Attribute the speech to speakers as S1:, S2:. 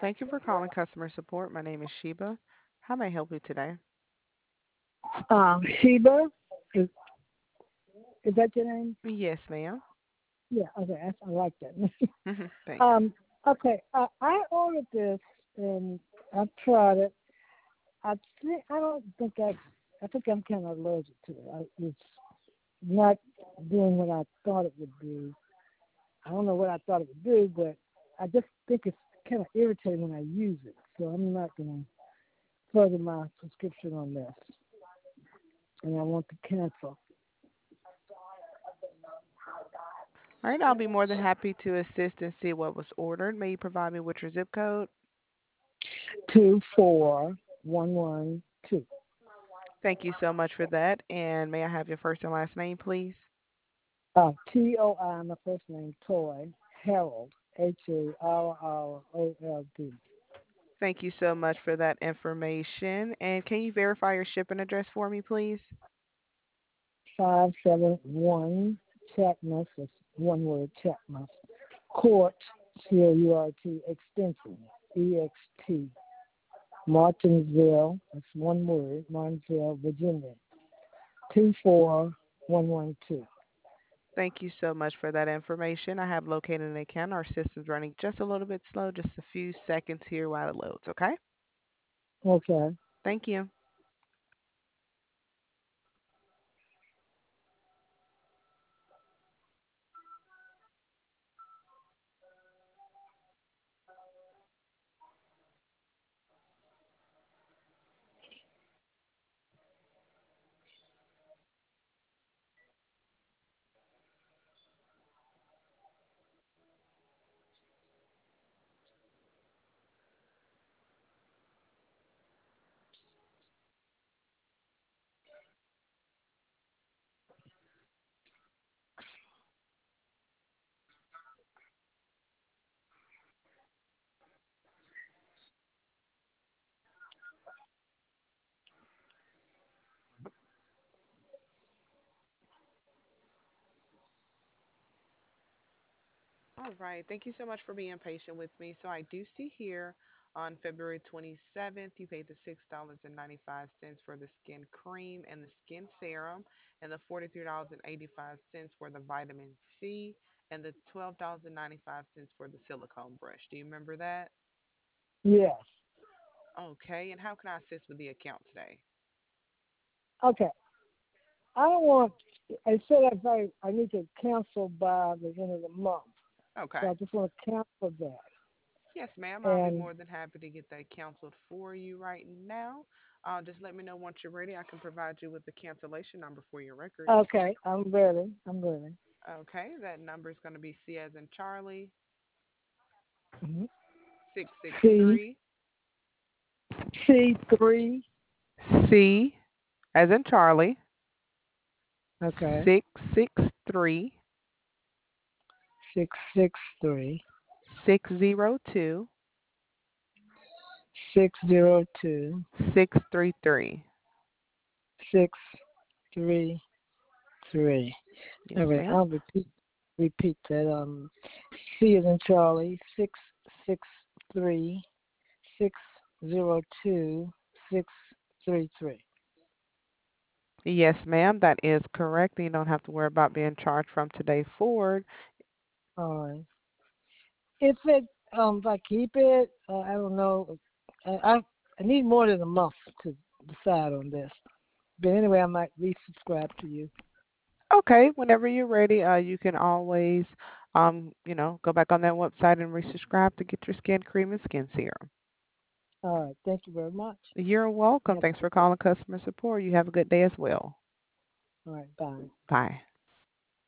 S1: Thank you for calling customer support. My name is Sheba. How may I help you today?
S2: Sheba, is, is that your name?
S1: Yes, ma'am.
S2: Yeah, okay, I like that.
S1: Thanks.
S2: um, okay, I ordered this and I've tried it. I don't think I think I'm kind of allergic to it. It's not doing what I thought it would do. I don't know what I thought it would do, but I just think it's kind of irritating when I use it. So I'm not going to further my subscription on this, and I want to cancel.
S1: All right, I'll be more than happy to assist and see what was ordered. May you provide me with your zip code?
S2: 24112.
S1: Thank you so much for that. And may I have your first and last name, please?
S2: Toi, my first name, Toy, Harold, Harrold.
S1: Thank you so much for that information. And can you verify your shipping address for me, please?
S2: 571 Chatmus, that's one word, Chatmus, Court, Court, extension, EXT, Martinsville, that's one word, Martinsville, Virginia, 24112.
S1: Thank you so much for that information. I have located an account. Our system's running just a little bit slow, just a few seconds here while it loads, okay?
S2: Okay.
S1: Thank you. All right. Thank you so much for being patient with me. So I do see here on February 27th, you paid the $6.95 for the skin cream and the skin serum, and the $43.85 for the vitamin C, and the $12.95 for the silicone brush. Do you remember that?
S2: Yes.
S1: Okay. And how can I assist with the account today?
S2: Okay. I don't want, I said I need to cancel by the end of the month. So
S1: Okay.
S2: I just want to cancel that.
S1: Yes, ma'am. I'll be
S2: And
S1: more than happy to get that canceled for you right now. Just let me know once you're ready. I can provide you with the cancellation number for your records.
S2: okay, I'm ready. I'm ready.
S1: Okay, that number is going to be C as in Charlie,
S2: hmm C
S1: 663.
S2: C3.
S1: C as in Charlie,
S2: Okay.
S1: 663
S2: 663
S1: 602
S2: 602
S1: 633.
S2: 633.
S1: Yes,
S2: All right,
S1: ma'am.
S2: I'll repeat that. C is in Charlie. 663 602 633.
S1: Yes, ma'am. That is correct. You don't have to worry about being charged from today forward.
S2: All right. If I keep it, I don't know. I need more than a month to decide on this. But anyway, I might resubscribe to you.
S1: Okay, whenever you're ready, you can always, go back on that website and resubscribe to get your skin cream and skin serum.
S2: All right. Thank you very much.
S1: You're welcome.
S2: Have a
S1: Thanks
S2: good
S1: for
S2: day.
S1: calling customer support. You have a good day as well.
S2: All right. Bye.
S1: Bye.